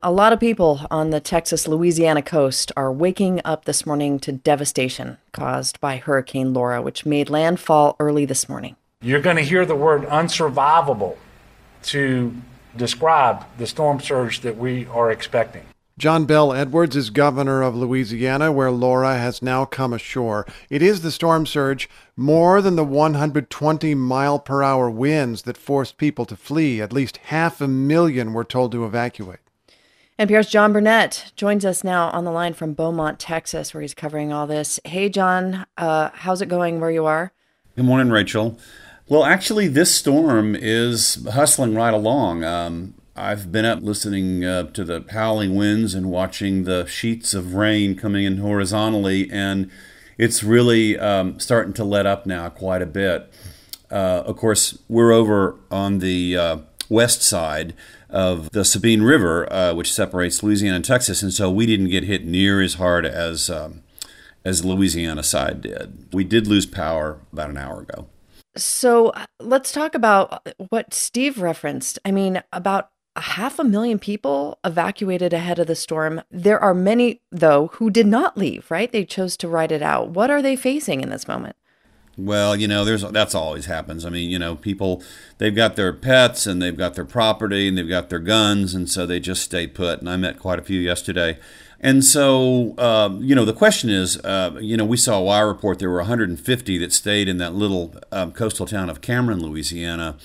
A lot of people on the Texas-Louisiana coast are waking up this morning to devastation caused by Hurricane Laura, which made landfall early this morning. You're going to hear the word unsurvivable to describe the storm surge that we are expecting. John Bell Edwards is governor of Louisiana, where Laura has now come ashore. It is the storm surge more than the 120-mile-per-hour winds that forced people to flee. At least 500,000 were told to evacuate. NPR's John Burnett joins us now on the line from Beaumont, Texas, where he's covering all this. Hey, John, how's it going where you are? Good morning, Rachel. Well, actually, this storm is hustling right along. I've been up listening to the howling winds and watching the sheets of rain coming in horizontally, and it's really starting to let up now quite a bit. Of course, we're over on the west side of the Sabine River, which separates Louisiana and Texas, and so we didn't get hit near as hard as the Louisiana side did. We did lose power about an hour ago. So let's talk about what Steve referenced. I mean, about 500,000 people evacuated ahead of the storm. There are many, though, who did not leave, right? They chose to ride it out. What are they facing in this moment? Well, that's always happens. I mean, people, they've got their pets and they've got their property and they've got their guns, and so they just stay put. And I met quite a few yesterday. And so, the question is, we saw a wire report, there were 150 that stayed in that little coastal town of Cameron, Louisiana.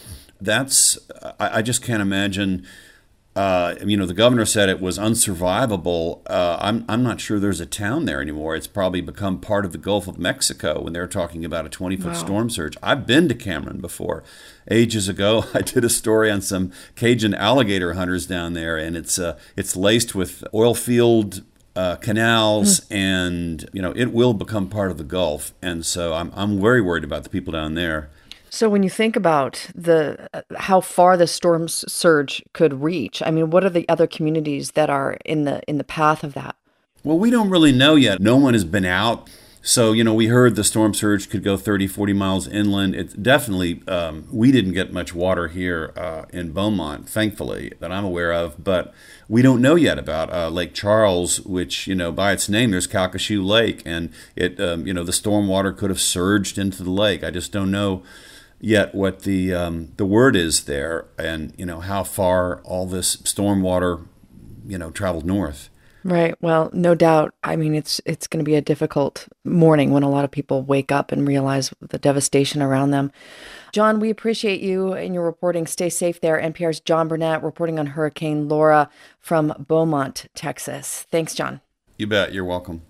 I just can't imagine. The governor said it was unsurvivable. I'm not sure there's a town there anymore. It's probably become part of the Gulf of Mexico when they're talking about a 20-foot storm surge. I've been to Cameron before. Ages ago, I did a story on some Cajun alligator hunters down there, and it's laced with oil field canals, and it will become part of the Gulf. And so I'm very worried about the people down there. So when you think about how far the storm surge could reach, I mean, what are the other communities that are in the path of that? Well, we don't really know yet. No one has been out. So, we heard the storm surge could go 30, 40 miles inland. It's definitely, we didn't get much water here in Beaumont, thankfully, that I'm aware of. But we don't know yet about Lake Charles, which, by its name, there's Calcasieu Lake. And it, the storm water could have surged into the lake. I just don't know yet what the word is there, and how far all this storm water traveled north. Right. Well, no doubt. I mean, it's going to be a difficult morning when a lot of people wake up and realize the devastation around them. John, we appreciate you and your reporting. Stay safe there. NPR's John Burnett reporting on Hurricane Laura from Beaumont, Texas. Thanks, John. You bet. You're welcome.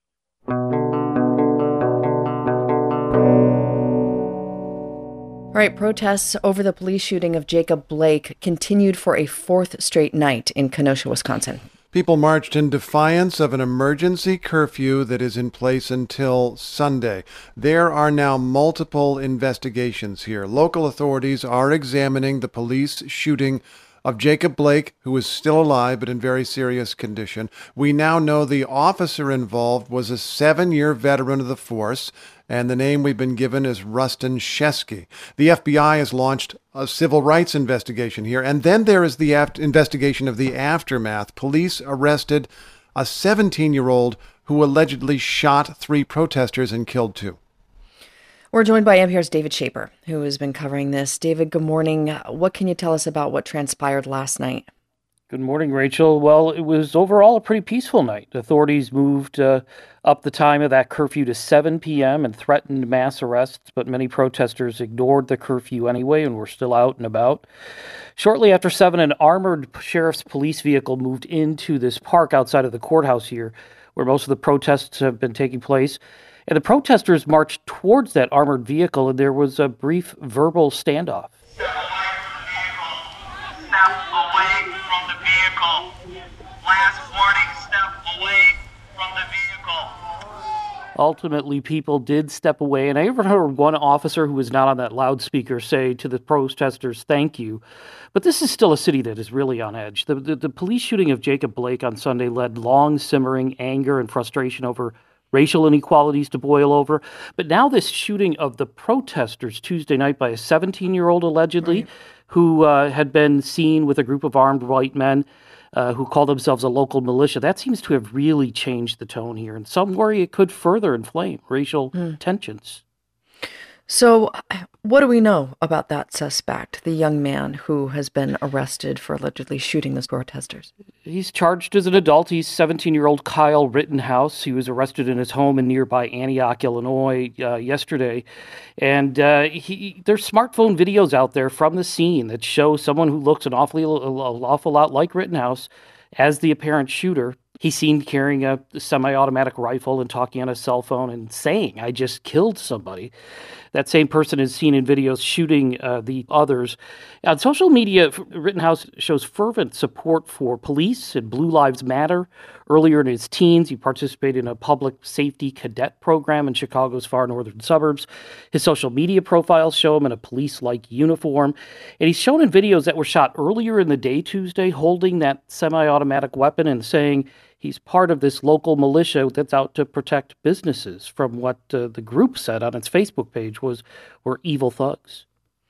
All right, protests over the police shooting of Jacob Blake continued for a fourth straight night in Kenosha, Wisconsin. People marched in defiance of an emergency curfew that is in place until Sunday. There are now multiple investigations here. Local authorities are examining the police shooting of Jacob Blake, who is still alive but in very serious condition. We now know the officer involved was a 7-year veteran of the force, and the name we've been given is Rustin Shesky. The FBI has launched a civil rights investigation here, and then there is the investigation of the aftermath. Police arrested a 17-year-old who allegedly shot 3 protesters and killed 2. We're joined by NPR's David Shaper, who has been covering this. David, good morning. What can you tell us about what transpired last night? Good morning, Rachel. Well, it was overall a pretty peaceful night. Authorities moved up the time of that curfew to 7 p.m. and threatened mass arrests, but many protesters ignored the curfew anyway and were still out and about. Shortly after 7, an armored sheriff's police vehicle moved into this park outside of the courthouse here, where most of the protests have been taking place. And the protesters marched towards that armored vehicle, and there was a brief verbal standoff. Step away from the vehicle. Last warning, step away from the vehicle. Ultimately, people did step away, and I even heard one officer who was not on that loudspeaker say to the protesters, "Thank you." But this is still a city that is really on edge. The police shooting of Jacob Blake on Sunday led long simmering anger and frustration over racial inequalities to boil over. But now this shooting of the protesters Tuesday night by a 17-year-old allegedly, who had been seen with a group of armed white men. who call themselves a local militia. That seems to have really changed the tone here, and some worry it could further inflame racial tensions. So what do we know about that suspect, the young man who has been arrested for allegedly shooting those protesters? He's charged as an adult. He's 17-year-old Kyle Rittenhouse. He was arrested in his home in nearby Antioch, Illinois, yesterday. And there's smartphone videos out there from the scene that show someone who looks an awful lot like Rittenhouse as the apparent shooter. He's seen carrying a semi-automatic rifle and talking on a cell phone and saying, "I just killed somebody." That same person is seen in videos shooting the others. On social media, Rittenhouse shows fervent support for police and Blue Lives Matter. Earlier in his teens, he participated in a public safety cadet program in Chicago's far northern suburbs. His social media profiles show him in a police-like uniform. And he's shown in videos that were shot earlier in the day Tuesday holding that semi-automatic weapon and saying he's part of this local militia that's out to protect businesses from what the group said on its Facebook page were evil thugs.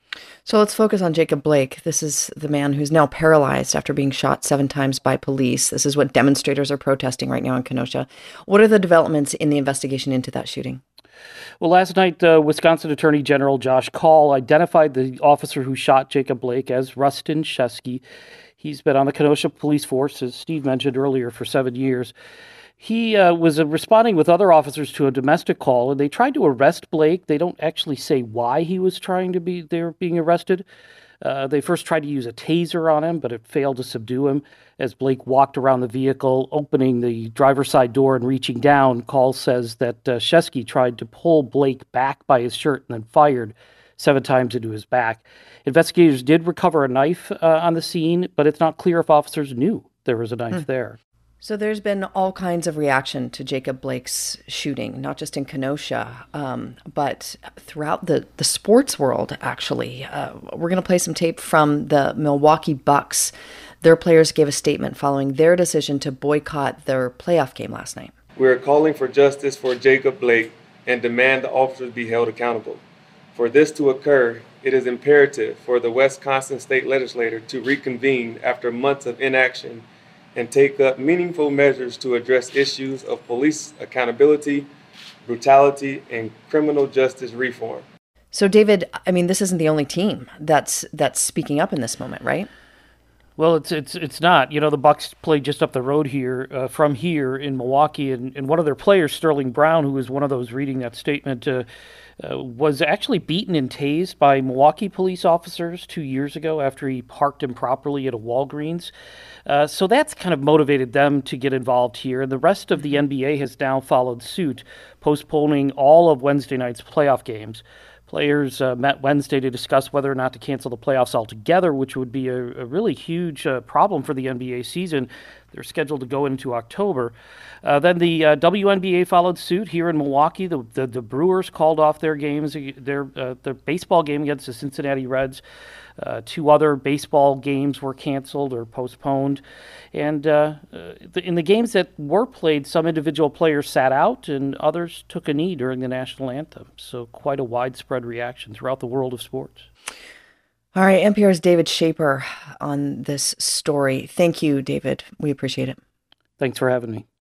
So let's focus on Jacob Blake. This is the man who's now paralyzed after being shot 7 times by police. This is what demonstrators are protesting right now in Kenosha. What are the developments in the investigation into that shooting? Well, last night, Wisconsin Attorney General Josh Kaul identified the officer who shot Jacob Blake as Rustin Shesky. He's been on the Kenosha police force, as Steve mentioned earlier, for 7 years. He was responding with other officers to a domestic call, and they tried to arrest Blake. They don't actually say why he was they were being arrested. They first tried to use a taser on him, but it failed to subdue him. As Blake walked around the vehicle, opening the driver's side door and reaching down, Kaul says that Shesky tried to pull Blake back by his shirt and then fired 7 times into his back. Investigators did recover a knife on the scene, but it's not clear if officers knew there was a knife there. So there's been all kinds of reaction to Jacob Blake's shooting, not just in Kenosha, but throughout the sports world, actually. We're going to play some tape from the Milwaukee Bucks. Their players gave a statement following their decision to boycott their playoff game last night. We are calling for justice for Jacob Blake and demand the officers be held accountable. For this to occur, it is imperative for the Wisconsin State Legislature to reconvene after months of inaction and take up meaningful measures to address issues of police accountability, brutality, and criminal justice reform. So, David, I mean, this isn't the only team that's speaking up in this moment, right? Well, it's not. You know, the Bucks play just up the road here, from here in Milwaukee, and one of their players, Sterling Brown, who was one of those reading that statement, was actually beaten and tased by Milwaukee police officers 2 years ago after he parked improperly at a Walgreens. So that's kind of motivated them to get involved here. And the rest of the NBA has now followed suit, postponing all of Wednesday night's playoff games. Players met Wednesday to discuss whether or not to cancel the playoffs altogether, which would be a really huge problem for the NBA season. They're scheduled to go into October. Then the WNBA followed suit here in Milwaukee. The Brewers called off their games, their baseball game against the Cincinnati Reds. 2 other baseball games were canceled or postponed. And in the games that were played, some individual players sat out and others took a knee during the national anthem. So quite a widespread reaction throughout the world of sports. All right, NPR's David Schaper on this story. Thank you, David. We appreciate it. Thanks for having me.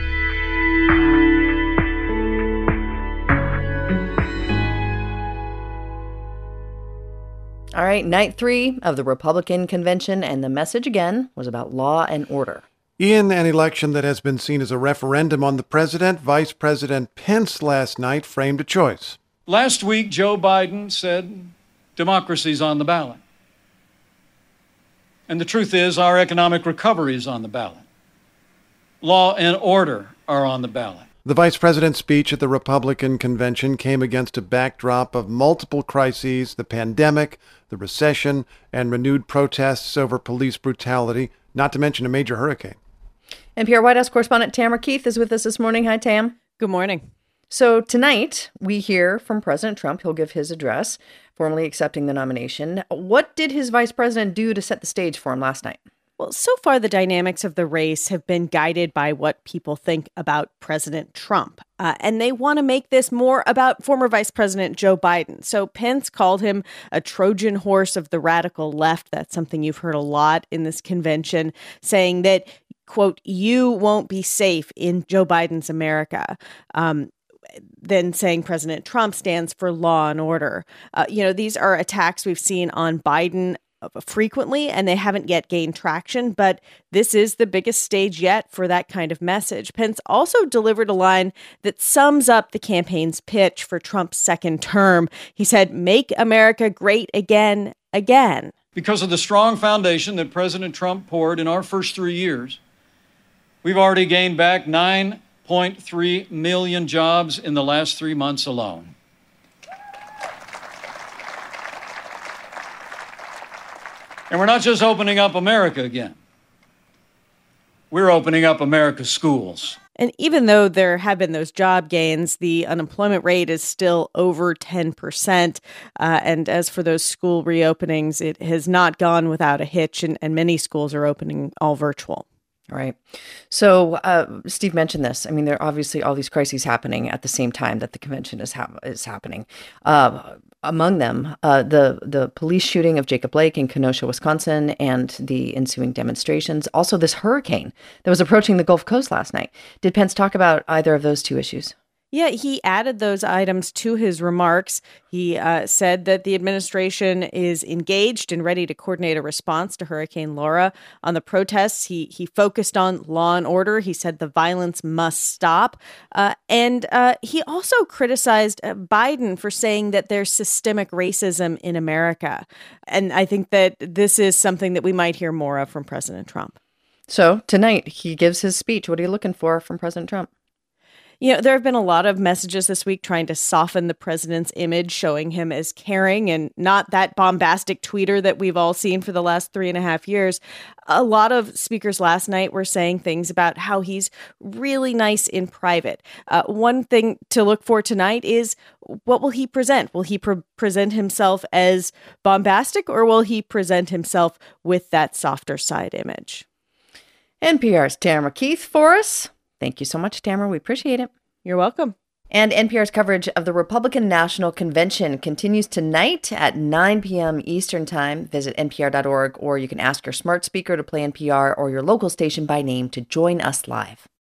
All right, night 3 of the Republican convention, and the message again was about law and order. In an election that has been seen as a referendum on the president, Vice President Pence last night framed a choice. Last week, Joe Biden said democracy's on the ballot. And the truth is, our economic recovery is on the ballot. Law and order are on the ballot. The vice president's speech at the Republican convention came against a backdrop of multiple crises, the pandemic, the recession, and renewed protests over police brutality, not to mention a major hurricane. NPR White House correspondent Tamara Keith is with us this morning. Hi, Tam. Good morning. So tonight, we hear from President Trump. He'll give his address, formally accepting the nomination. What did his vice president do to set the stage for him last night? Well, so far, the dynamics of the race have been guided by what people think about President Trump. And they want to make this more about former Vice President Joe Biden. So Pence called him a Trojan horse of the radical left. That's something you've heard a lot in this convention, saying that, quote, you won't be safe in Joe Biden's America. Then saying President Trump stands for law and order. These are attacks we've seen on Biden frequently, and they haven't yet gained traction, but this is the biggest stage yet for that kind of message. Pence also delivered a line that sums up the campaign's pitch for Trump's second term. He said, "Make America great again, again." Because of the strong foundation that President Trump poured in our first 3 years, we've already gained back 9.3 million jobs in the last 3 months alone. And we're not just opening up America again. We're opening up America's schools. And even though there have been those job gains, the unemployment rate is still over 10%. And as for those school reopenings, it has not gone without a hitch, and many schools are opening all virtual. Right. So Steve mentioned this. I mean, there are obviously all these crises happening at the same time that the convention is happening. Among them, the police shooting of Jacob Blake in Kenosha, Wisconsin, and the ensuing demonstrations. Also, this hurricane that was approaching the Gulf Coast last night. Did Pence talk about either of those two issues? Yeah, he added those items to his remarks. He said that the administration is engaged and ready to coordinate a response to Hurricane Laura. On the protests, he focused on law and order. He said the violence must stop. And he also criticized Biden for saying that there's systemic racism in America. And I think that this is something that we might hear more of from President Trump. So tonight, he gives his speech. What are you looking for from President Trump? There have been a lot of messages this week trying to soften the president's image, showing him as caring and not that bombastic tweeter that we've all seen for the last 3.5 years. A lot of speakers last night were saying things about how he's really nice in private. One thing to look for tonight is, what will he present? Will he present himself as bombastic, or will he present himself with that softer side image? NPR's Tamara Keith for us. Thank you so much, Tamara. We appreciate it. You're welcome. And NPR's coverage of the Republican National Convention continues tonight at 9 p.m. Eastern Time. Visit npr.org, or you can ask your smart speaker to play NPR or your local station by name to join us live.